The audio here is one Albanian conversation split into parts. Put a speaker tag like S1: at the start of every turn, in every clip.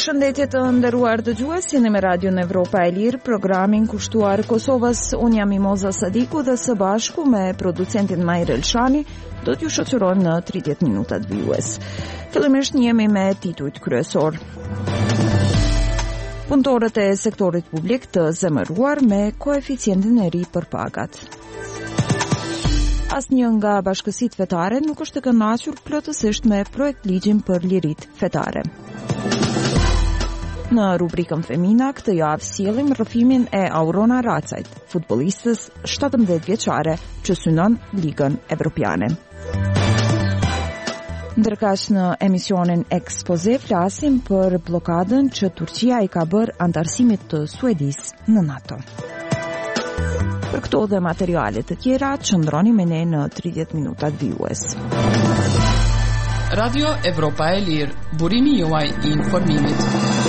S1: Përshëndetje të nderuar dëgjues, jeni me Radion Evropa e Lirë, programin kushtuar Kosovës. Unë jam Mimoza Sadiku dhe së bashku me producentin Majr Elshani do t'ju shoqërojmë në 30 minutat vijues. Fillimisht jemi me titujt kryesor. Punëtorët e sektorit publik të zemëruar me koeficientin e ri për pagat. Asnjë nga bashkësitë fetare nuk është e kënaqur plotësisht me projekt ligjin për liritë fetare. Në rubrikën Femina këtë javë sjellim rrëfimin e Aurona Racajt, futbollistës 17 vjeçare që synon Ligën Evropiane. Ndërkaq në emisionin Ekspoze flasim për blokadën që Turqia i ka bërë antarësimit të Suedis në NATO. Për këto dhe materiale të tjera, qëndroni me ne në 30 minutat vijues.
S2: Radio Evropa e Lirë, burimi juaj i informimit.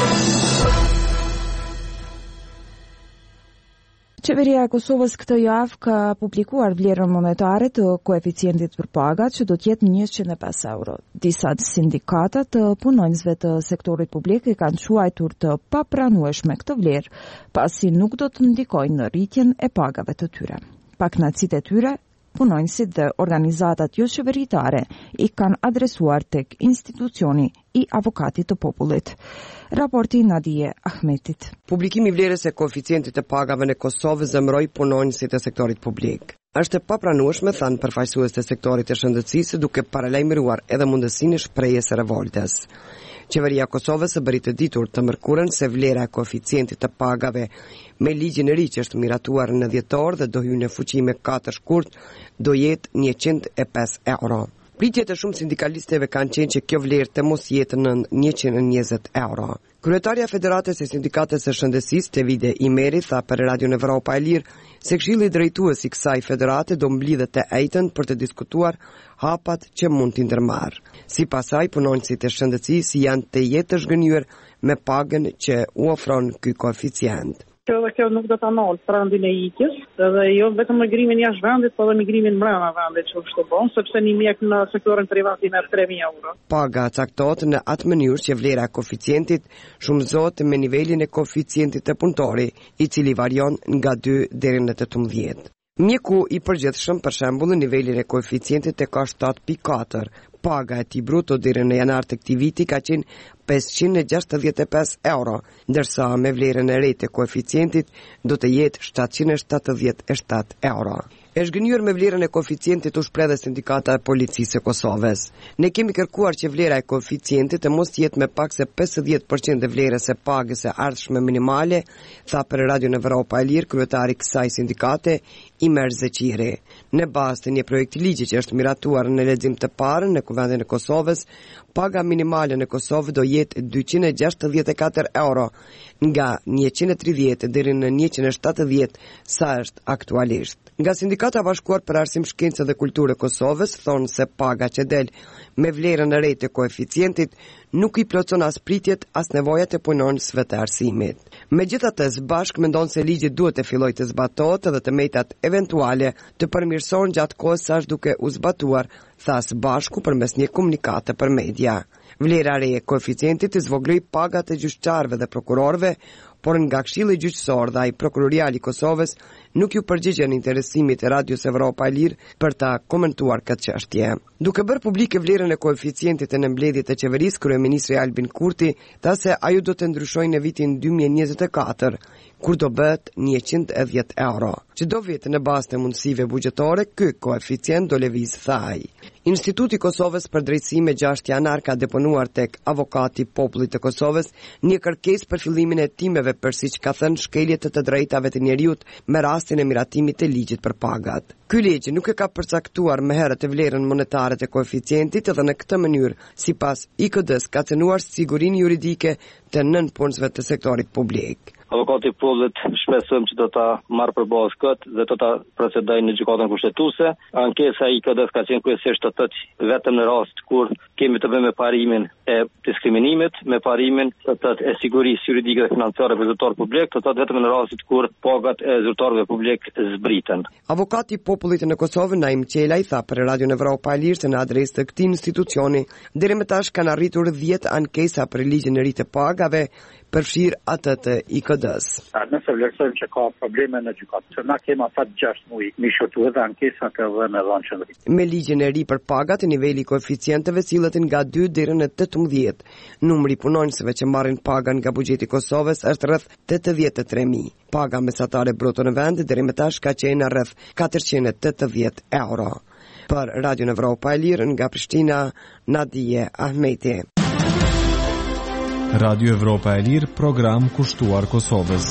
S1: Qeveria e Kosovës këtë javë ka publikuar vlerën monetare të koeficientit për pagat që do të jetë 105 euro. Disa sindikata të punonjësve të sektorit publik i kanë quajtur të papranueshme këtë vlerë, pasi nuk do të ndikojnë në rritjen e pagave të tyre. Pakënaqësitë e tyre punonjësit dhe organizatat jo qeveritare i kanë adresuar tek institucioni i avokatit të popullit. Raporti Nadije Ahmetit.
S3: Publikimi vlerës së koeficientit të pagave në Kosovë zemëroi punonjësit e sektorit publik. Është e papranueshme, thanë përfaqësues të sektorit të shëndetësisë, duke paralajmëruar edhe mundësinë e shprehjes së revoltës. Qeveria e Kosovës e bëri të ditur të mërkurën se vlera e koeficientit të pagave me ligjin e ri që është miratuar në dhjetor dhe do hyjë në fuqi me 4 shkurt, do jetë 105 euro. Pritjet e shumë sindikalistëve kanë qenë që kjo vlerë të mos jetë në 120 euro. Kryetarja e Federatës e Sindikatës së Shëndetësisë, Tevide Imeri, tha për Radion Evropa e Lirë se Këshilli Drejtues i kësaj federate do mblidhet të ejtën për të diskutuar hapat që mund t'i ndërmarrë. Sipas saj, punonjësit e shëndetësisë janë të jetë të zhgënjur me pagën që u ofron ky koeficient.
S4: Kjo nuk do ta nol trendin e ikjes, edhe jo vetëm migrimin jashtë vendit, por edhe migrimin brenda vendit që është bon, sepse një mjek në sektorin privat i merr 3.000 euro.
S3: Paga caktohet në atë mënyrë që vlera e koeficientit shumëzohet me nivelin e koeficientit të punëtori, i cili varion nga 2 deri në 18. Mjeku i përgjithshëm, për shembull, në nivelin e koeficientit e ka 7.4. Paga e tij bruto deri në janar të këtij viti ka qenë 565 euro, ndërsa me vlerën e re të koeficientit do të jetë 777 euro. E zhgënjur me vlerën e koeficientit u shpreh dhe sindikata e policisë së Kosovës. Ne kemi kërkuar që vlera e koeficientit të mos jetë me pak se 50% e vlerës së pagës së ardhshme minimale, tha për Radion Evropa e Lirë kryetari i kësaj sindikate, Imer Zeqiri. Në bazë të një projekti ligji që është miratuar në lexim të parë në Kuvendin e Kosovës, paga minimale në Kosovë do jetë 264 euro, nga 130 deri në 170 sa është aktualisht. Nga Sindikata Bashkuar për Arsim, Shkencë dhe Kulturë e Kosovës thonë se paga që del me vlerën e re të koeficientit nuk i plotson as pritjet as nevojat e punonjësve të arsimit. Megjithatë, bashk mendon se ligji duhet të fillojë të zbatohet dhe të metat eventuale të përmirësohen gjatë kohës sa është duke u zbatuar, thas bashku përmes një komunikate për media. Vlera re e koeficientit i zvogloi pagat e gjyqtarëve dhe prokurorëve, por nga Këshilli Gjyqësor dhe ai Prokurorial i Kosovës nuk ju përgjigjen interesimit e Radios Evropa e Lirë për ta komentuar këtë çështje. Duke bërë publike vlerën e koeficientit në mbledhjet të qeverisë, kryeministri Albin Kurti tha se ajo do të ndryshojë në vitin 2024, kur do bëhet 110 euro. Çdo vit në bazë të mundësive buxhetore, ky koeficient do lëviz, tha ai. Instituti i Kosovës për drejtësi me 6 janar ka deponuar tek avokati i popullit të Kosovës një kërkesë për fillimin e hetimeve për siç ka thënë shkelje të drejtave të njerëzit me rastin e miratimit të ligjit për pagat. Ky ligj nuk e ka përcaktuar më herët të vlerën monetare të koeficientit dhe në këtë mënyrë, sipas IKD-s, ka cënuar sigurinë juridike të nënpunësve të sektorit publik.
S5: Avokati i popullit shpresojmë që do ta marrë përballë këtë dhe do ta procedojë në gjykatën kushtetuese. Ankesa e IKD-s ka qenë kryesisht të vetëm në rast kur kemi të bëjmë me parimin e diskriminimit, me parimin e sigurisë juridike dhe financiare për zyrtar publik, vetëm në rastit kur pagat e zyrtarëve publik zbriten.
S3: Avokati i popullit në Kosovë, Naim Qela, i tha për Radio Evropa e Lirë se në adresë të këtij institucioni deri më tash kanë arritur 10 ankesa për ligjin e ri të pagave, përfshir atë të IKD-s.
S6: Nëse vlerësojmë që ka probleme në gjykatë, se na kemi afat 6 muaj, mi shotu edhe ankesat edhe me dhënë qendrim.
S3: Me ligjin e ri për pagat, niveli i koeficienteve sillet nga 2 deri në 18. Numri i punonjësve që marrin paga nga buxheti i Kosovës është rreth 83.000. Paga mesatare bruto në vend deri më tash ka qenë rreth 480 euro. Për Radio Evropa e Lirë nga Prishtina, Nadije Ahmeti.
S7: Radio Evropa e Lirë, program kushtuar Kosovës.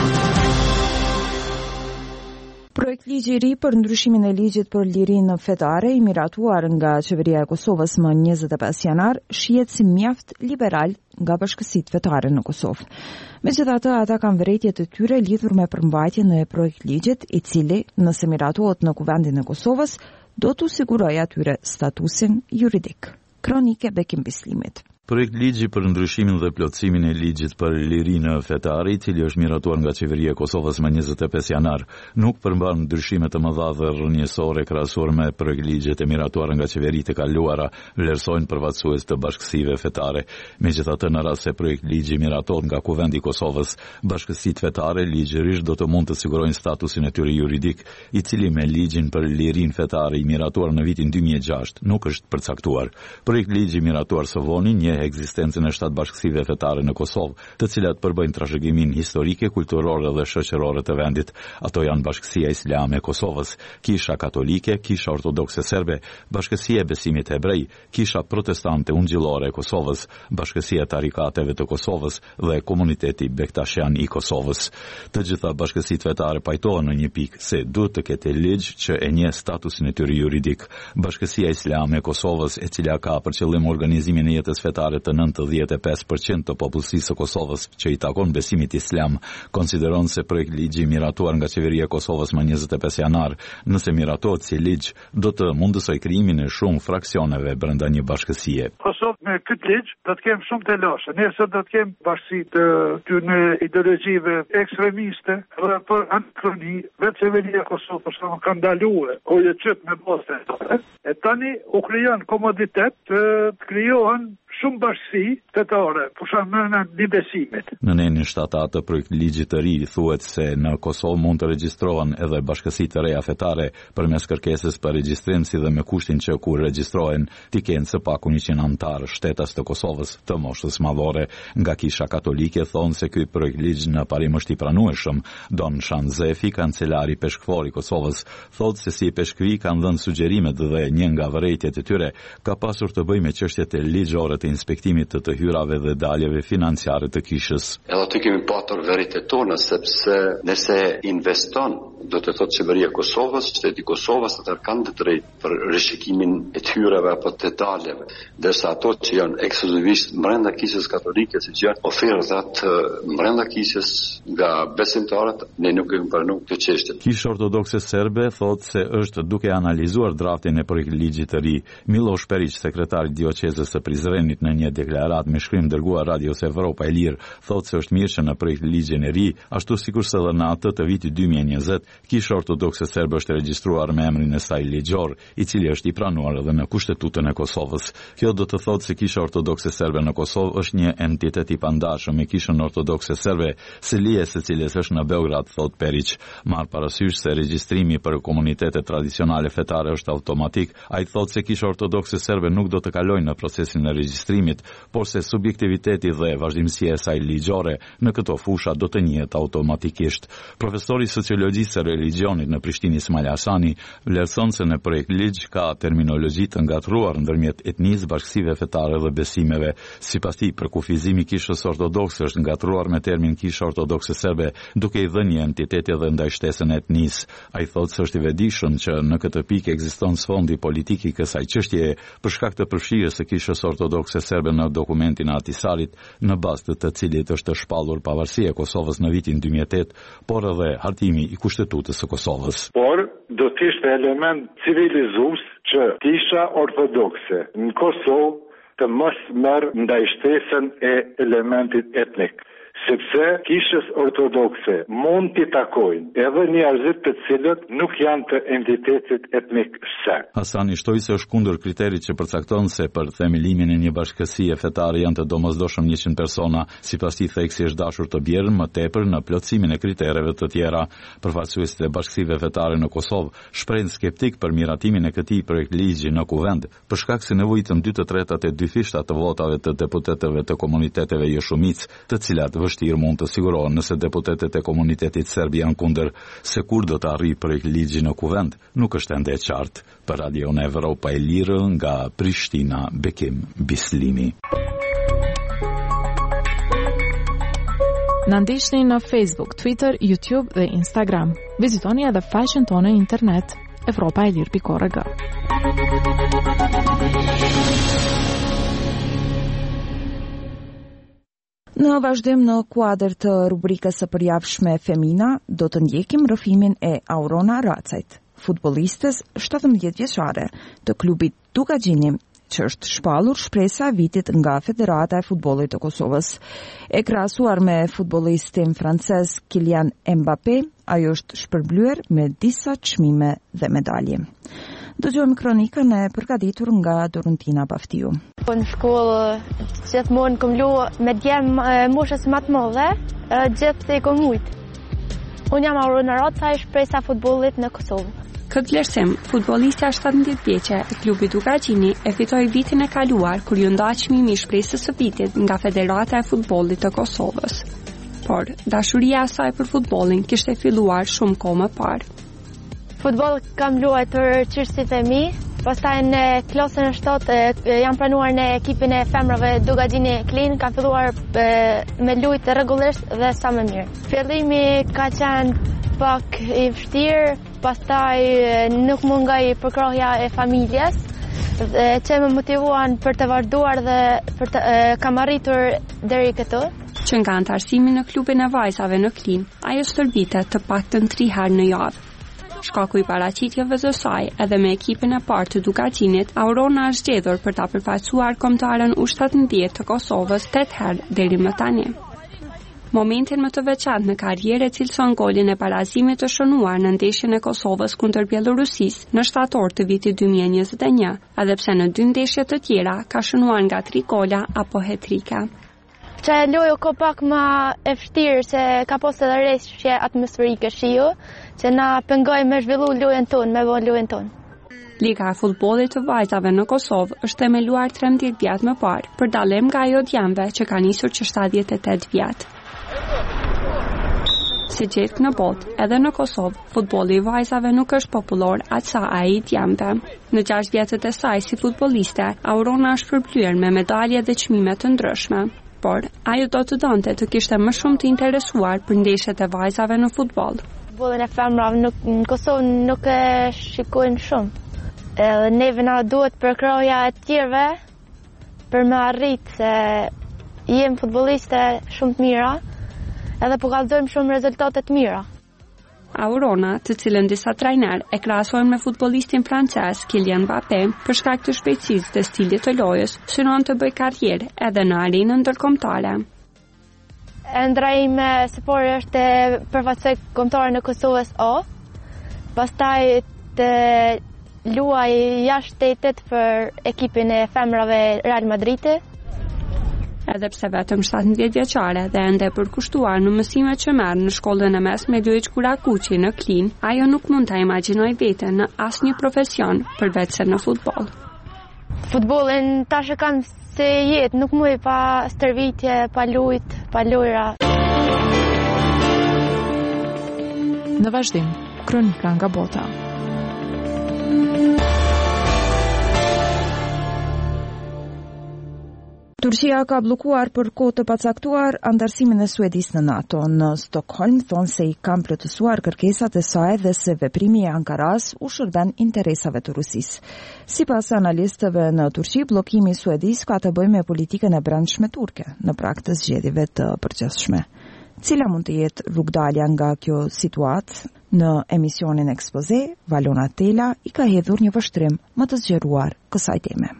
S1: Projekt ligji i ri për ndryshimin e ligjit për lirinë fetare i miratuar nga qeveria e Kosovës më 25 janar shihet si mjaft liberal nga bashkësitë fetare në Kosovë. Megjithatë, ata kanë vërejtje të tyre lidhur me përmbajtjen e projekt ligjit, i cili, nëse miratohet në Kuvendin e Kosovës, do t'u sigurojë atyre statusin juridik. Kronike Bekim Bislimit.
S8: Projekt ligji për ndryshimin dhe plotësimin e ligjit për lirinë fetare, i cili është miratuar nga qeveria e Kosovës më 25 janar, nuk përmban ndryshime të mëdha dhe rrënjësore krahasuar me projekt ligjet e miratuara nga qeveritë e kaluara, vlerësojnë përfaqësues të bashkësive fetare. Megjithatë, në rast se projekt ligji miratohet nga Kuvendi i Kosovës, bashkësitë fetare ligjërisht do të mund të sigurojnë statusin e tyre juridik, i cili me ligjin për lirinë fetare i miratuar në vitin 2006 nuk është përcaktuar. Projekt ligji miratuar së voni ekzistencën e 7 bashkësive fetare në Kosovë, të cilat përbëjnë trashëgiminë historike, kulturore dhe shoqërore të vendit. Ato janë Bashkësia Islame e Kosovës, Kisha Katolike, Kisha Ortodokse Serbe, Bashkësia e Besimit Hebrej, Kisha Protestante Ungjillore e Kosovës, Bashkësia e Tarikateve të Kosovës dhe Komuniteti Bektashian i Kosovës. Të gjitha bashkësitë fetare pajtohen në një pikë se duhet të ketë ligj që e njeh statusin e tyre juridik. Bashkësia Islame e Kosovës, e cila ka për qëllim organizimin e jetës fetare të 95% të popullsisë së Kosovës që i takon besimit islam, konsideron se projekt ligji miratuar nga qeveria e Kosovës më 25 janar, nëse miratohet si ligj, do të mundësoj krijimin e shumë fraksioneve brenda një bashkësie.
S6: Kosovë me këtë ligj do të kemë shumë të lashë. Nëse do të kemë bashkësi të në ideologjive ekstremiste dhe për antikroni, vetë qeveria e Kosovës për shkak ka ndaluar ojë çet me bosë. E tani u krijon komoditet të krijohen shumë bashkësi fetare, për shembull në besimit.
S8: Në nenin shtatat të projekt ligjit të ri thuhet se në Kosovë mund të regjistrohen edhe bashkësi të reja fetare përmes kërkesës për regjistrim, si dhe me kushtin që kur regjistrohen t'i kenë së paku 100 anëtar shtetas të Kosovës të moshës madhore. Nga Kisha Katolike thonë se ky projekt ligj në parim është i pranueshëm. Don Shanzefi, kancelari peshkëfor i Kosovës, thotë se si peshkëvi kanë dhënë sugjerimet dhe një nga vërejtjet e tyre ka pasur të bëjë me çështjet e ligjore të inspektimit të hyrave dhe daljeve financiare të kishës.
S9: Edhe aty kemi patur vërejtjet tona, sepse nëse investon, do të thotë qeveria e Kosovës, shteti i Kosovës atë kanë të drejtë për rishikimin e të hyrave apo të daljeve, ndërsa ato që janë ekskluzivisht brenda kishës katolike, siç janë ofertat brenda kishës nga besimtarët, ne nuk kemi pranuar këtë çështje.
S8: Kisha Ortodokse Serbe thotë se është duke analizuar draftin e projekt ligjit të ri. Miloš Perić, sekretari i dioqezës së Prizrenit, në një deklaratë me shkrim dërguar Radios Evropa e Lirë, thotë se është mirë që në projekt ligjin e ri, ashtu sikurse edhe në atë të vitit 2020, Kisha Ortodokse Serbe është regjistruar me emrin e saj ligjor, i cili është i pranuar edhe në Kushtetutën e Kosovës. Kjo do të thotë se Kisha Ortodokse Serbe në Kosovë është një entitet i pandashëm me Kishën Ortodokse Serbe, selies së cilës është në Beograd, thotë Perić. Marr parasysh se regjistrimi për komunitetet tradicionale fetare është automatik, ai thotë se Kisha Ortodokse Serbe nuk do të kalojë në procesin e regjistrimit, por se subjektiviteti dhe vazhdimësia e saj ligjore në këto fusha do të njihet automatikisht. Profesori i sociologjisë së religionit në Prishtinë, Ismail Hasani, vlerëson se në projekt ligj ka terminologji të ngatruar ndërmjet etnisë, bashkësive fetare dhe besimeve. Sipas tij, përkufizimi i Kishës Ortodokse është ngatruar me termin Kisha Ortodokse Serbe, duke i dhënë një entiteti edhe ndaj shtesën e etnisë. Ai thotë se është i vetëdijshëm që në këtë pikë ekziston sfondi politik i kësaj çështjeje për shkak të përfshirjes së Kishës Ortodokse ortodokse serbe në dokumentin e Atisarit, në bazë të cilit është shpallur pavarësia e Kosovës në vitin 2008, por edhe hartimi i Kushtetutës së Kosovës.
S6: Por do të ishte element civilizues që kisha ortodokse në Kosovë të mos merr ndaj shtesën e elementit etnik. Sepse kishës ortodokse mund t'i takojnë edhe njerëzit të cilët nuk janë të entitetit etnik serb.
S8: Hasani shtoi se është kundër kriterit që përcakton se për themelimin e një bashkësie fetare janë të domosdoshëm 100 persona, sipas tij theksi është dashur të bjerë më tepër në plotësimin e kritereve të tjera. Përfaqësuesit e bashkësive fetare në Kosovë shprehin skeptik për miratimin e këtij projektligji në kuvend, për shkak se nevojitën 2/3 e 2 fishta të votave të deputetëve të komuniteteve jo shumicë, të cilat vështirë mund të sigurohen nëse deputetet e komunitetit serb janë kundër. Se kur do të arrijë projektligji në kuvend, nuk është ende e qartë. Për Radio Evropa e Lirë nga Prishtina, Bekim Bislimi.
S10: Na ndiqni në Facebook, Twitter, YouTube dhe Instagram. Vizitoni edhe faqen tonë internet evropaelir.org.
S1: Në vazhdim në kuadër të rubrikës së përjavshme Femina, do të ndjekim rrëfimin e Aurona Racajt, futbollistës 17 vjeçare të klubit Dukagjini, që është shpallur shpresa vitit nga Federata e Futbollit të Kosovës. E krahasuar me futbollistin francez Kylian Mbappé, ajo është shpërblyer me disa çmime dhe medalje. Dëgjojmë kronikën e përgatitur nga Dorentina Baftiu.
S11: Në shkollë gjithmonë kam luajtur me djem moshës më të mëdha, gjithsej kam ujt. Unë jam Aurona Racaj, shpresa futbollit në Kosovë.
S12: Këtë vlerësim, futbollistja 17 vjeçe e klubit Dukagjini e fitoi vitin e kaluar kur ju nda çmimi i shpresës së vitit nga Federata e Futbollit të Kosovës. Por dashuria e saj për futbollin kishte filluar shumë kohë më parë.
S11: Futboll kam luajtur çështjet e mi, pastaj në klasën e 7 jam pranuar në ekipin e femrave Dukagjini Klin, kam filluar me lujtë rregullisht dhe sa më mirë. Fillimi ka qenë pak i vështirë, pastaj nuk mungoi përkrohja e familjes, që më motivuan për të vazhduar dhe për të kam arritur deri këtu.
S12: Që nga antarësimi në klubin e vajzave në Klin, ajo stërvitet të paktën 3 herë në javë. Shkaku i paraqitjeve të saj edhe me ekipin e parë të Dukagjinit, Aurona është zgjedhur për ta përfaqësuar kombëtaren U17 të Kosovës 8 herë deri më tani. Momentin më të veçantë në karrierë cilëson golin e barazimit të shënuar në ndeshjen e Kosovës kundër Bielorusisë në shtator të vitit 2021, edhe pse në 2 ndeshje të tjera ka shënuar nga 3 gola apo hat-tricka.
S11: Që lojo ko pak më e vështirë se ka posë edhe rreshje atmosferike shiu, që na pengoj me zhvillu lojën tonë, me bon lojën tonë.
S12: Liga e futbollit të vajzave në Kosovë është themeluar 13 vjet më parë, për dallim nga ajo djemve që ka nisur që 78 vjet. Si gjithë në botë, edhe në Kosovë, futbolli i vajzave nuk është popullor aq sa ai i djemve. Në 6 vjetët e saj si futbolliste, Aurona është përblyer me medalje dhe çmime të ndryshme. Por ajo do të donte të kishte më shumë të interesuar për ndeshjet e vajzave në futboll.
S11: Futbollin e femrave në Kosovë nuk e shikojnë shumë. Edhe neve na duhet përkrohja e tjerëve për me arrit se jem futbolliste shumë të mira, edhe po kallëzojmë shumë rezultate të mira.
S12: Aurona, të cilën disa trajner e krahasojnë me futbollistin francez Kylian Mbappé për shkak të shpejtësisë dhe stilit të lojës, synon të bëjë karrierë edhe në arenën ndërkombëtare.
S11: Ëndra ime së pari është të përfaqësoj kombëtare në Kosovës A, pastaj të luaj jashtë shtetit për ekipin e femrave Real Madridit.
S12: Edhe pse vetëm 17 vjeçare dhe ende e përkushtuar në mësimet që merr në shkollën e mesme Ljoiç Kurakuqi në Klin, ajo nuk mund ta imagjinojë veten në asnjë profesion përveç se në futboll.
S11: Futbollin tash e kam se jetë, nuk muj pa stërvitje, pa lujt, pa lojra.
S10: Në vazhdim, kronika nga bota.
S1: Turqia ka blokuar për kohë të pacaktuar antarësimin e Suedisë në NATO. Në Stockholm thonë se i kanë plotësuar kërkesat e saj dhe se veprimi i Ankaras u shërben interesave të Rusisë. Sipas analistëve në Turqi, bllokimi i Suedisë ka të bëjë me politikën e brendshme turke në prag të zgjedhjeve të përgjithshme. Cila mund të jetë rrugdalja nga kjo situatë? Në emisionin Ekspoze, Valona Tela i ka hedhur një vështrim më të zgjeruar kësaj teme.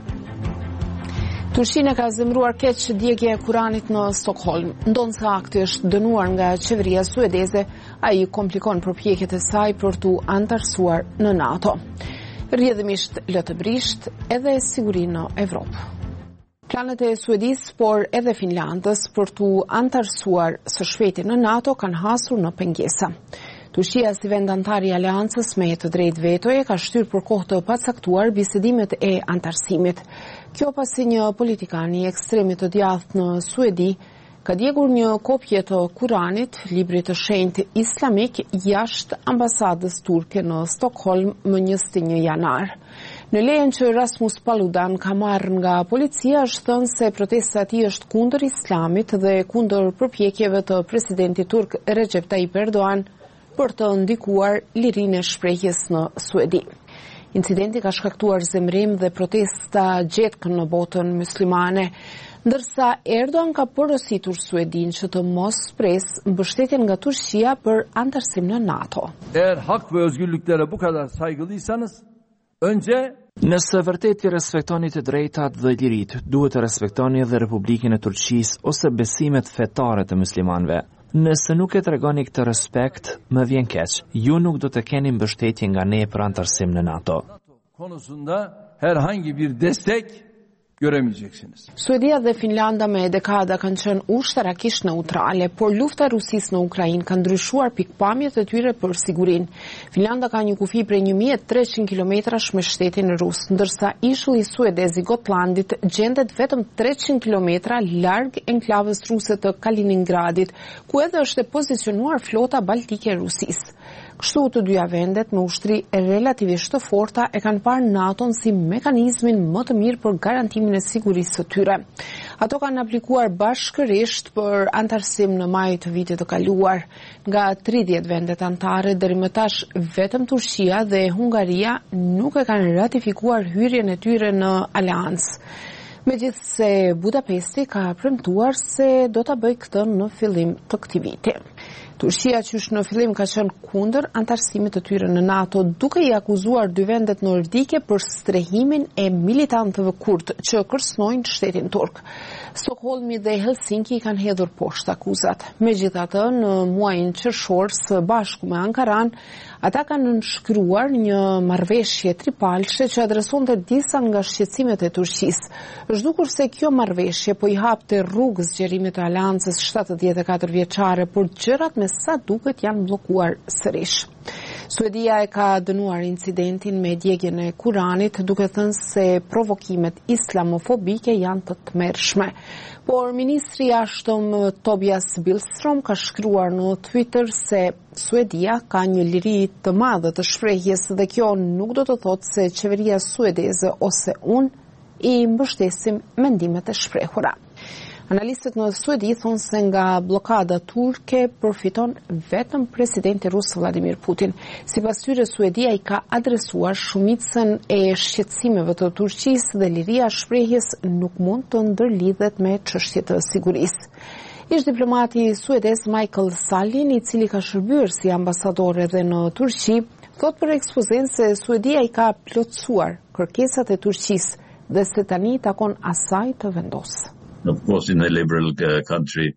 S13: Turqia ka zemruar keq djegje e Kuranit në Stockholm. Ndonë se akti është dënuar nga qeveria suedeze, ai komplikon përpjekjet e saj për t'u antarësuar në NATO. Rrjedhimisht lë të brisht edhe sigurinë në Evropë. Planet e Suedisë, por edhe Finlandës për t'u antarësuar së shpejti në NATO kanë hasur në pengesa. Turqia si vend antar i aleancës me të drejtë vetoje ka shtyrë për kohë të pacaktuar bisedimet e antarësimit. Kjo pasi një politikan i ekstremit të djathtë në Suedi ka djegur një kopje të Kuranit, librit të shenjtë islamik, jashtë ambasadës turke në Stockholm më 21 janar. Në lejen që Rasmus Paludan ka marrë nga policia është thënë se protesta e tij është kundër islamit dhe kundër përpjekjeve të presidentit turk Recep Tayyip Erdogan për të ndikuar lirinë e shprehjes në Suedi. Incidenti ka shkaktuar zemrim dhe protesta gjetke në botën muslimane, ndërsa Erdogan ka porositur Suedin që të mos presë mbështetjen nga Turqia për antarësim në NATO.
S14: Eğer hak ve özgürlüklere bu kadar saygılıysanız, önce
S15: nëse vërtet i respektoni të drejtat dhe liritë, duhet të respektoni edhe Republikën e Turqisë ose besimet fetare të muslimanëve. Nëse nuk e tregoni këtë respekt, më vjen keq. Ju nuk do të keni mbështetje nga ne për antarësim në NATO.
S14: Konusunda herhangi bir destek göremeyeceksiniz.
S13: Suedia dhe Finlanda me dekada kanë qenë ushtarakisht neutrale, por lufta e Rusisë në Ukrainë ka ndryshuar pikpamjet e tyre për sigurinë. Finlanda ka një kufi prej 1300 kilometrash me shtetin rus, ndërsa ishulli suedez i Gotlandit gjendet vetëm 300 kilometra larg enklavës ruse të Kaliningradit, ku edhe është e pozicionuar flota baltike e Rusisë. Kështu të dyja vendet me ushtri relativisht të forta e kanë parë NATO-n si mekanizmin më të mirë për garantimin e sigurisë së tyre. Ato kanë aplikuar bashkërisht për antarësim në maj të vitit të kaluar. Nga 30 vendet antare deri më tash vetëm Turqia dhe Hungaria nuk e kanë ratifikuar hyrjen e tyre në aleancë. Megjithse Budapesti ka premtuar se do ta bëjë këtë në fillim të këtij viti. Turqia qysh në fillim ka qenë kundër antarësimit të tyre në NATO, duke i akuzuar dy vendet nordike për strehimin e militantëve kurt që kërcënojnë shtetin turk. Stockholmi dhe Helsinki kanë hedhur poshtë akuzat. Megjithatë, në muajin qershor së bashku me Ankaran, ata kanë nënshkruar një marrëveshje tripalçe që adresonte disa nga shqetësimet e Turqisë. Është dukur se kjo marrëveshje po i hapte rrugë zgjerimit të aleancës 74 vjeçare, por gjërat me sa duket janë bllokuar sërish. Suedia e ka dënuar incidentin me djegjen e Kuranit, duke thënë se provokimet islamofobike janë të tmerrshme. Por ministri i jashtëm Tobias Billström ka shkruar në Twitter se Suedia ka një liri të madhe të shprehjes dhe kjo nuk do të thotë se qeveria suedeze ose unë i mbështesim mendimet e shprehura. Analistët në Suedi thonë se nga blokada turke përfiton vetëm presidenti rus Vladimir Putin. Sipas tyre, Suedia i ka adresuar shumicën e shqetësimeve të Turqisë dhe liria shprehjes nuk mund të ndërlidhet me çështjet të sigurisë. Ish diplomati suedez Michael Salin, i cili ka shërbyer si ambasador edhe në Turqi, thot për Ekspozen se Suedia i ka plotësuar kërkesat e Turqisë dhe se tani takon asaj të vendosë.
S16: Of course, in a liberal country,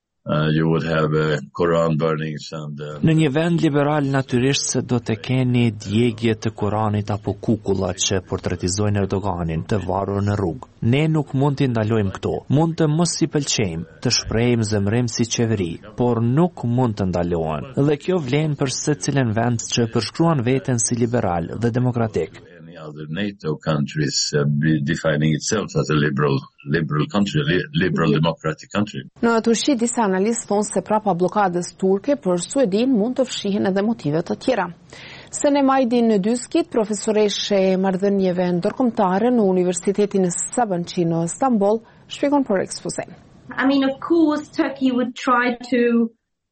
S16: you would have Quran burnings and
S15: Në një vend liberal natyrisht se do të keni djegje të Kuranit apo kukulla që portretizojnë Erdoganin të varur në rrugë. Ne nuk mund t'i ndalojmë këto. Mund të mos i pëlqejmë, të shprehim zemrim si qeveri, por nuk mund të ndalohen. Dhe kjo vlen për secilin vend që përshkruan veten si liberal dhe demokratik.
S16: Other NATO countries defining itself as a liberal country, liberal democratic country.
S13: Në Turqi, disa analistë thonë se prapa blokadës turke për Suedin mund të fshihen edhe motive të tjera. Senem Aydin Düzgit, profesoreshe e marrëdhënieve ndërkombëtare në Universitetin Sabancı në Stamboll, shpjegon për ekspozen.
S17: I mean, of course, Turkey would try to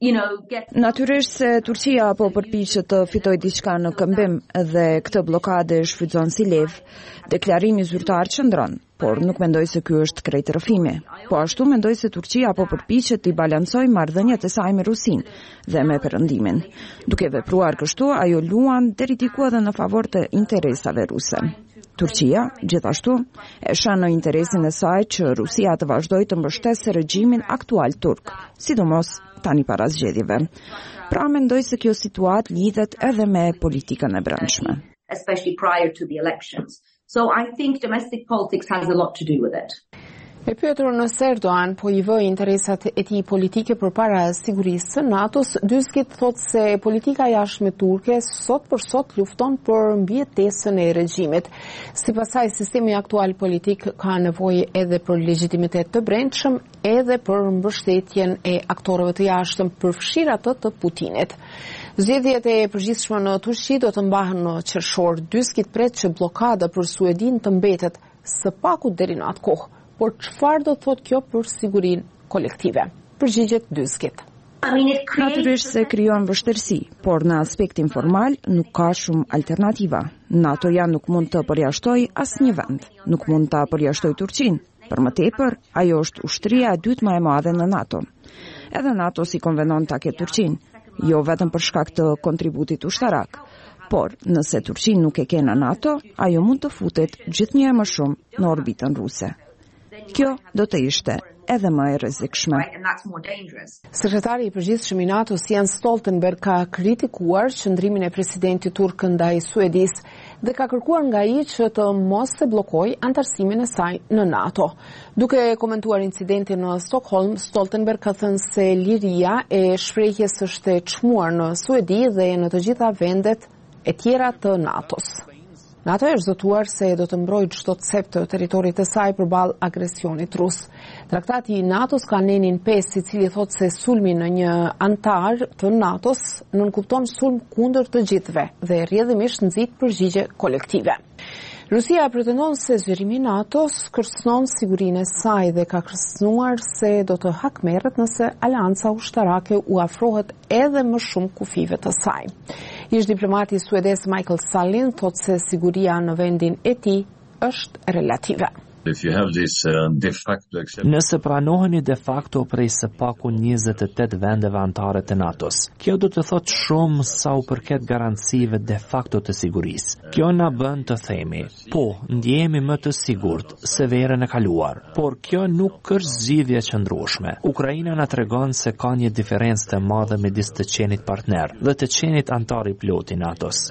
S1: Natyrisht se Turqia po përpiqet të fitojë diçka në këmbim dhe këtë bllokadë shfrytëzon si levë. Deklarimi zyrtar qëndron, por nuk mendoj se ky është krejt rrëfimi. Po ashtu mendoj se Turqia po përpiqet të balancojë marrëdhëniet e saj me Rusinë dhe me Perëndimin. Duke vepruar kështu, ajo luan deri diku edhe në favor të interesave ruse. Turqia, gjithashtu, e shën në interesin e saj që Rusia të vazhdojë të mbështesë regjimin aktual turk, sidomos tani para zgjedhjeve. Pra mendoj se kjo situatë lidhet edhe me politikën e brendshme.
S17: Especially prior to the elections. So I think domestic politics has a lot to do with it.
S13: E pyetur nëse Erdogan po I vë interesat e tij politike përpara sigurisë së NATO-s, Dyzgit thotë se politika jashtme turke sot për sot lufton për mbijetesën e regjimit. Sipas saj, sistemi aktual politik ka nevojë edhe për legjitimitet të brendshëm, edhe për mbështetjen e aktorëve të jashtëm, përfshirë atë të Putinit. Zgjedhjet e përgjithshme në Turqi do të mbahen në qershor. Dyzgit pret që bllokada për Suedin të mbetet së paku deri në atë kohë. Por çfarë do thotë kjo për sigurinë kolektive? Përgjigjet Dyzgit.
S1: Natyrisht se krijon vështirësi, por në aspektin formal nuk ka shumë alternativa. NATO-ja nuk mund të përjashtojë asnjë vend, nuk mund ta përjashtojë Turqinë. Për më tepër, ajo është ushtria e dytë më e madhe në NATO. Edhe NATO si konvenon ta ketë Turqinë, jo vetëm për shkak të kontributit ushtarak. Por, nëse Turqinë nuk e ke në NATO, ajo mund të futet gjithnjë më shumë në orbitën ruse. Kjo do të ishte edhe më e rrezikshme.
S13: Sekretari I përgjithshëm I NATO-s Jens Stoltenberg ka kritikuar qëndrimin e presidentit turk ndaj Suedisë dhe ka kërkuar nga ai që të mos e bllokojë antarësimin e saj në NATO. Duke komentuar incidentin në Stockholm, Stoltenberg ka thënë se liria e shprehjes është e çmuar në Suedi dhe në të gjitha vendet e tjera të NATO-s. NATO është zotuar se do të mbrojë çdo cep të territorit të saj përballë agresionit rus. Traktati I NATO-s ka nenin 5, I cili thotë se sulmi në një antar të NATO-s nënkupton sulm kundër të gjithëve dhe rrjedhimisht nxit përgjigje kolektive. Rusia pretendon se zgjerimi I NATO-s kërcënon sigurinë e saj dhe ka kërcënuar se do të hakmerret nëse aleanca ushtarake u afrohet edhe më shumë kufive të saj. Ish diplomati suedez Michael Sallin thotë se siguria në vendin e tij është relative.
S15: Nëse pranoheni de facto prej së paku 28 vendeve antare të NATO-s, kjo do të thotë shumë sa u përket garancive de facto të sigurisë. Kjo na bën të themi, po, ndjehemi më të sigurt se verën e kaluar, por kjo nuk është zgjidhje qëndrueshme. Ukraina na tregon se ka një diferencë të madhe midis të qenit partner dhe të qenit antar I plot I NATO-s.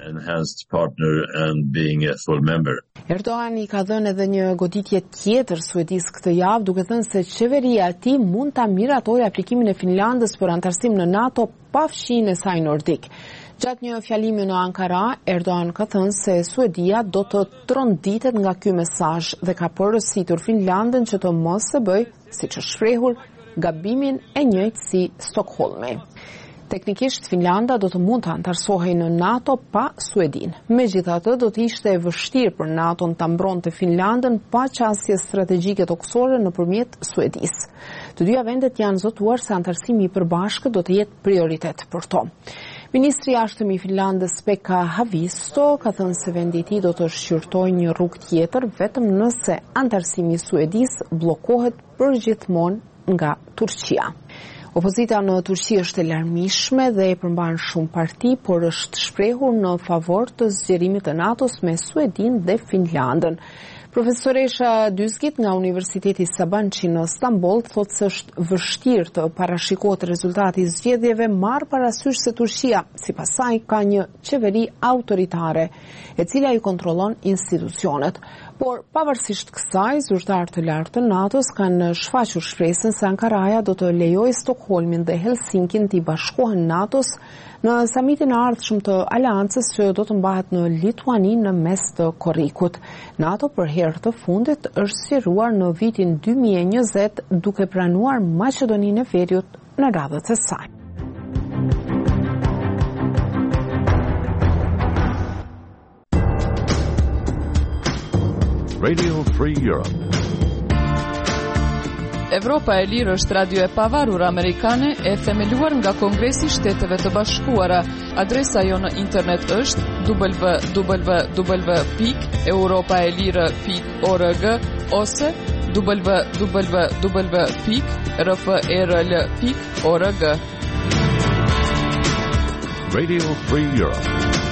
S13: Erdogan I ka dhënë edhe një goditje tjetër Suedis këtë javë, duke thënë se qeveria e tij mund ta miratojë aplikimin e Finlandës për antarësim në NATO pa fshinë e saj nordik. Gjatë një fjalimi në Ankara, Erdogan ka thënë se Suedia do të tronditet nga ky mesazh dhe ka porositur Finlandën që të mos e bëjë, siç është shprehur, gabimin e njëjtë si Stockholmi. Teknikisht, Finlanda do të mund të antarësohej në NATO pa Suedin. Megjithatë, do të ishte e vështirë për NATO-n ta mbronte Finlandën pa qasje strategjike toksore nëpërmjet Suedisë. Të dyja vendet janë zotuar se antarësimi I përbashkët do të jetë prioritet për to. Ministri I jashtëm I Finlandës Pekka Haavisto ka thënë se vendi I tij do të shqyrtojë një rrugë tjetër vetëm nëse antarësimi I Suedisë bllokohet përgjithmonë nga Turqia. Opozita në Turqi është e larmishme dhe e përmban shumë parti, por është shprehur në favor të zgjerimit të NATO-s me Suedin dhe Finlandën. Profesoresha Dyzgit nga Universiteti Sabanci në Stamboll thotë se është vështirë të parashikohet rezultati I zgjedhjeve marrë parasysh se Turqia, sipas saj, ka një qeveri autoritare, e cila I kontrollon institucionet. Por pavarësisht kësaj, zyrtarë të lartë të NATO-s kanë shfaqur shpresën se Ankaraja do të lejojë Stockholmin dhe Helsinkin të I bashkohen NATO-s në samitin e ardhshëm të aleancës që do të mbahet në Lituani në mes të korrikut. NATO për herë të fundit është sqaruar në vitin 2020 duke pranuar Maqedoninë e Veriut në radhët e saj.
S18: Radio Free Europe.
S2: Evropa e Lirë është radio e pavarur amerikane e themeluar nga Kongresi i Shteteve të Bashkuara. Adresa jo në internet është www.europaelire.org ose www.rfrl.org.
S18: Radio Free Europe.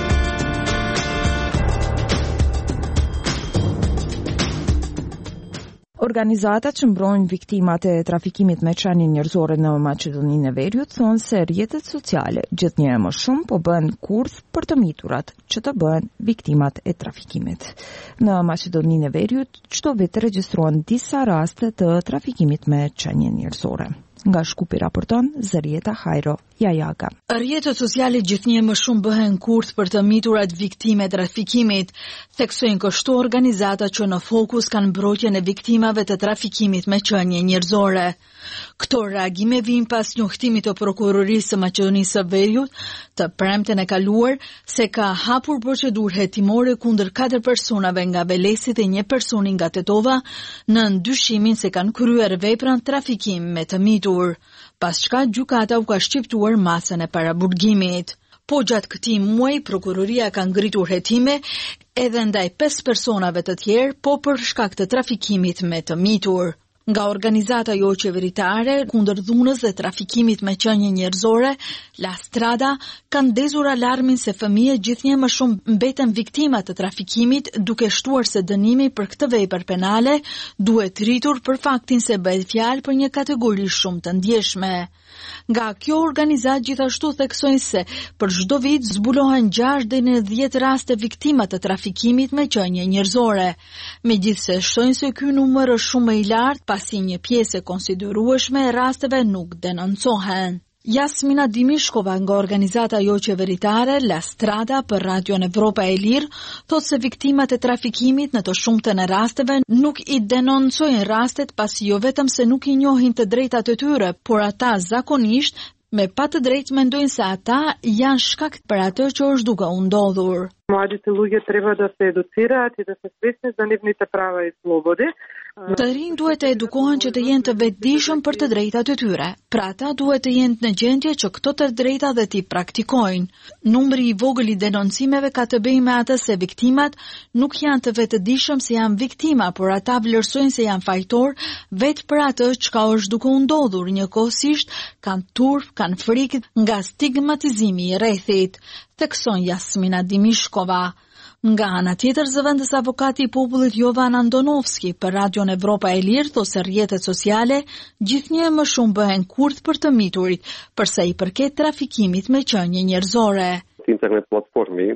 S1: Organizatat që mbrojnë viktimat e trafikimit me qenie njerëzore në Maqedoninë e Veriut thonë se rrjetet sociale gjithnjëherë më shumë po bëhen kurth për të miturat që të bëhen viktimat e trafikimit. Në Maqedoninë e Veriut çdo vit regjistrohen disa raste të trafikimit me qenie njerëzore. Nga Shkupi raporton Zërieta Hajro Jajaga.
S19: Rrjetet sociale gjithnjë më shumë bëhen kurth për të miturat viktime të trafikimit, theksojnë kështu organizata që në fokus kanë mbrojtjen e viktimave të trafikimit me qenie njerëzore. Këto reagime vijnë pas njohtimit të prokurorisë së Maqedonisë së Veriut të premten e kaluar se ka hapur procedurë hetimore kundër 4 personave nga Velesit e 1 personi nga Tetova në ndyshimin se kanë kryer vepra trafikim me të mitur, pas çka gjykata u ka shqiptuar masën e paraburgimit. Po gjatë këtij muaji prokuroria ka ngritur hetime edhe ndaj 5 personave të tjerë, po për shkak të trafikimit me të mitur. Nga organizata jo qeveritare kundër dhunës dhe trafikimit me qenie njerëzore, La Strada ka ndezur alarmin se fëmijët gjithnjë më shumë mbeten viktima të trafikimit, duke shtuar se dënimi për këtë vepër penale duhet rritur për faktin se bëhet fjalë për një kategori shumë të ndjeshme. Nga kjo organizat gjithashtu theksojnë se për çdo vit zbulohen 6 deri në 10 raste viktima të trafikimit me qenie njerëzore. Megjithse shtojnë se ky numër është shumë i lartë pasi një pjesë e konsiderueshme e rasteve nuk denoncohen. Jasmina Dimishkova nga organizata jo qeveritare La Strada për Radion Evropa e Lirë thotë se viktimat e trafikimit në të shumtën e rasteve nuk i denoncojnë rastet pasi jo vetëm se nuk i njohin të drejtat e tyre, por ata zakonisht me pa të drejtë mendojnë se ata janë shkak për atë që është duke u ndodhur.
S20: Mladите луѓе треба да се едуцираат и да се свесни за нивните права и слободи.
S19: Të rinj duhet të edukohen që të jenë të vetëdijshëm për të drejtat e tyre. Pra ata duhet të jenë në gjendje që këto të drejta dhe t'i praktikojnë. Numri i vogël i denoncimeve ka të bëjë me atë se viktimat nuk janë të vetëdijshëm se janë viktima, por ata vlerësojnë se janë fajtor vetë për atë çka është duke u ndodhur, njëkohësisht kanë turp, kanë frikë nga stigmatizimi i rrethit, thekson Jasmina Dimishkova. Nga ana tjetër, zëvendës avokati i popullit Jovan Andonovski për Radion Evropa e Lirë thotë se rrjetet sociale gjithnjë më shumë bëhen kurth për të miturit, përsa i përket trafikimit me qenie njerëzore.
S21: Internet platformi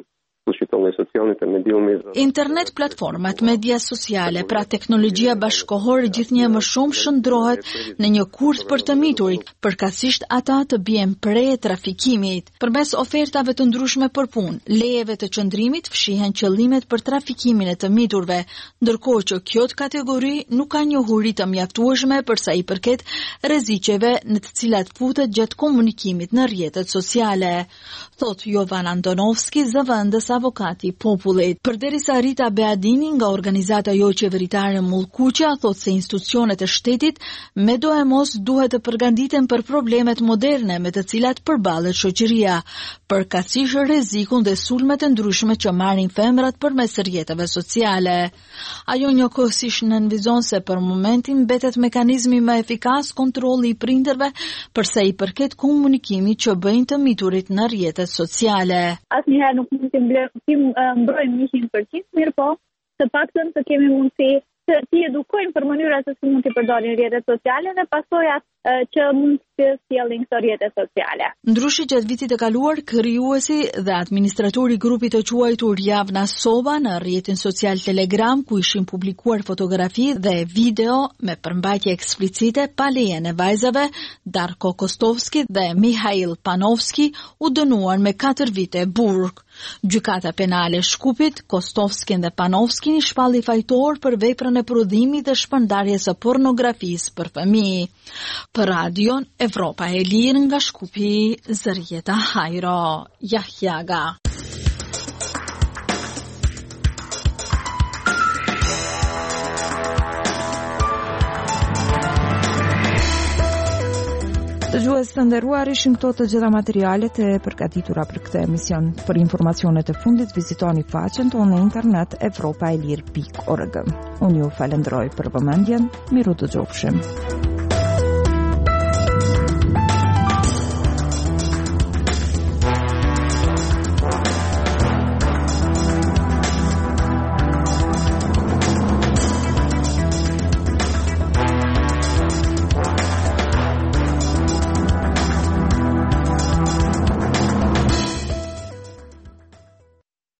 S19: Internet platformat, media sociale, pra teknologjia bashkohore gjithnjë më shumë shndrohet në një kurth për të miturit, përkatësisht ata të bien pre trafikimit. Përmes ofertave të ndryshme për punë, lejeve të qëndrimit fshihen qëllimet për trafikimin e të miturve, ndërkohë që kjo kategori nuk ka njohuri të mjaftueshme përsa i përket rreziqeve në të cilat futet gjatë komunikimit në rrjetet sociale. Thot Jovan Andonovski, zëvendës avokati i popullit. Përderisa Rita Beadini nga organizata jo qeveritare Mullkuqja thotë se institucionet e shtetit me do e mos duhet të përgatiten për problemet moderne me të cilat përballet shoqëria, përkatësisht rrezikun dhe sulmet e ndryshme që marrin femrat përmes rrjeteve sociale. Ajo njëkohësisht nënvizon se për momentin mbetet mekanizmi më efikas kontrolli i prindërve përsa i përket komunikimit që bëjnë të miturit në rrjetet sociale.
S22: Asnjëherë nuk mund të mbrojmë 100%, mirë po, të paktën të kemi mundësi të t'i edukojmë për mënyra se si mund t'i përdornin rrjetet sociale dhe pasojat që mund të sjellin këto rrjete sociale.
S19: Ndryshe gjatë vitit të kaluar, krijuesi dhe administratori i grupit të quajtur Javna Sova në rrjetin social Telegram, ku ishin publikuar fotografi dhe video me përmbajtje eksplicite pa lejen e vajzave, Darko Kostovski dhe Mihail Panovski u dënuar me 4 vite burg. Gjykata penale e Shkupit, Kostovskin dhe Panovskin i shpalli fajtor për veprën e prodhimit dhe shpërndarjes së pornografisë për fëmijë. Për Radion Evropa e Lirë nga Shkupi, Zërieta Hajro Jahjaga.
S1: Dëgjues të nderuar, ishin këto të gjitha materialet e përgatitura për këtë emision. Për informacionet e fundit vizitoni faqen tonë në internet evropaelir.org. Unë ju falenderoj për vëmendjen, miru dëgjofshim.